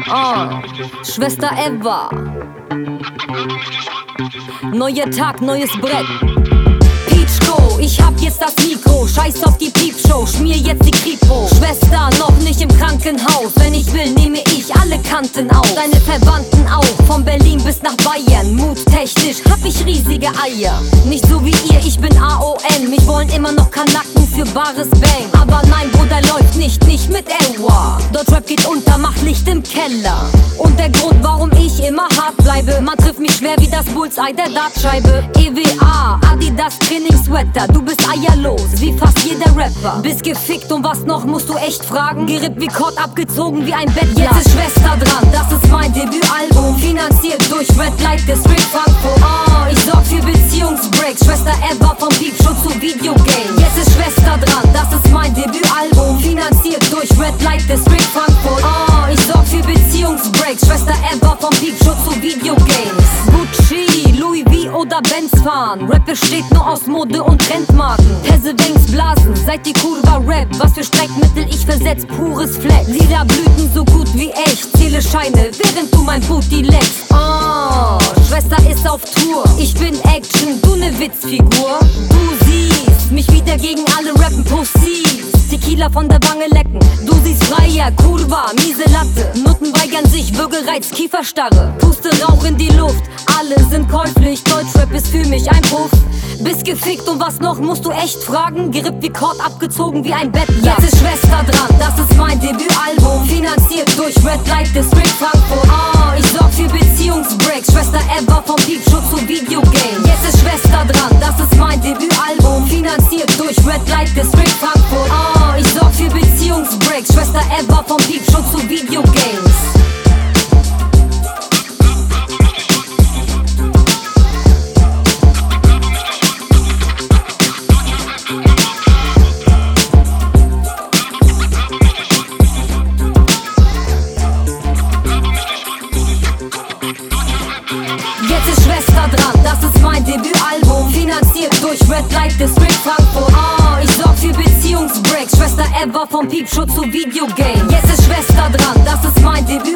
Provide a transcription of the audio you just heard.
Schwester Eva. Neuer Tag, neues Brett. Peachco, ich hab jetzt das Mikro. Scheiß auf die Piepshow, schmier jetzt die Kripo. Schwester, noch nicht im Krankenhaus. Wenn ich will, nehme ich alle Kanten auf. Deine Verwandten auch, von Berlin bis nach Bayern. Muttechnisch hab ich riesige Eier. Nicht so wie ihr, ich bin AON. Mich wollen immer noch Kanaken für bares Bang. Aber nein, Bruder, läuft nicht mit Ewa. Deutschrap geht unter, macht Licht im Keller. Und der Grund, warum ich immer hart bleibe, man trifft mich schwer wie das Bullseye der Dartscheibe. EWA, Adidas Trainingswetter. Du bist eierlos, wie fast jeder Rapper. Bist gefickt und was noch, musst du echt fragen. Gerippt wie Kord, abgezogen wie ein Bettblatt. Jetzt ist Schwester dran, das ist mein Debütalbum. Finanziert durch Red Light District Frankfurt. Ich sorg für Beziehungsbreaks. Schwester Eva vom Piepshow zu Videogame. Jetzt ist Schwester dran, das ist mein Debütalbum. Finanziert durch Red Light District Frankfurt. Ich sorg für Beziehungsbreaks. Schwester Eva vom Piepshow zu Videogames. Gucci, Louis V oder Benz fahren. Rap besteht nur aus Mode und Trendmarken. Perseverance blasen, seit die Kurva Rap. Was für Streckmittel, ich versetz pures Fleck. Lila Blüten so gut wie echt. Zähle Scheine, während du mein Booty leckst. Schwester ist auf Tour. Ich bin Action, du ne Witzfigur. Du siehst mich wieder gegen alle rappen Pussys. Tequila von der Wange lecken. Du siehst Freier, Kurva, miese Latte. Nutten weigern sich, Würgereiz, Kieferstarre. Puste Rauch in die Luft, alle sind käuflich. Deutschrap ist für mich ein Puff. Bist gefickt und was noch, musst du echt fragen. Gerippt wie Kord, abgezogen wie ein Bettblatt. Jetzt ist Schwester dran, das ist mein Debütalbum. Finanziert durch Red Light District Frankfurt. Ich sorg für Beziehungsbreaks. Schwester Eva vom Piepshow zu Videogame. Jetzt ist Schwester dran, das ist mein Debütalbum. Finanziert durch Red Light District Frankfurt. Ich sorg für Beziehungsbreaks. Schwester Eva vom Piepshow zu Videogames. Jetzt ist Schwester dran, das ist mein Debütalbum. Finanziert durch Red Light District Frankfurt. Ich sorg für Beziehungsbreaks. Schwester Eva vom Piepshow zu Videogame. Jetzt ist Schwester dran, das ist mein Debütalbum.